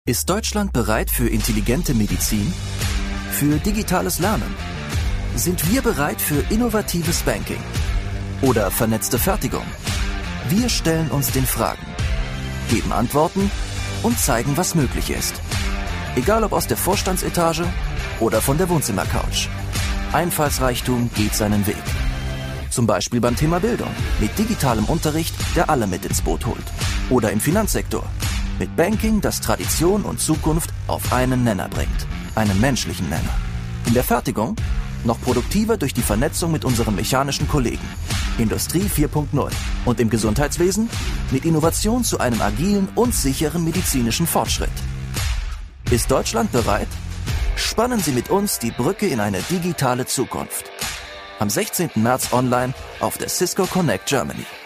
Ist Deutschland bereit für intelligente Medizin? Für digitales Lernen? Sind wir bereit für innovatives Banking? Oder vernetzte Fertigung? Wir stellen uns den Fragen, geben Antworten und zeigen, was möglich ist. Egal ob aus der Vorstandsetage oder von der Wohnzimmercouch. Einfallsreichtum geht seinen Weg. Zum Beispiel beim Thema Bildung mit digitalem Unterricht, der alle mit ins Boot holt. Oder im Finanzsektor mit Banking, das Tradition und Zukunft auf einen Nenner bringt. Einen menschlichen Nenner. In der Fertigung noch produktiver durch die Vernetzung mit unseren mechanischen Kollegen. Industrie 4.0. Und im Gesundheitswesen mit Innovation zu einem agilen und sicheren medizinischen Fortschritt. Ist Deutschland bereit? Spannen Sie mit uns die Brücke in eine digitale Zukunft. Am 16. März online auf der Cisco Connect Germany.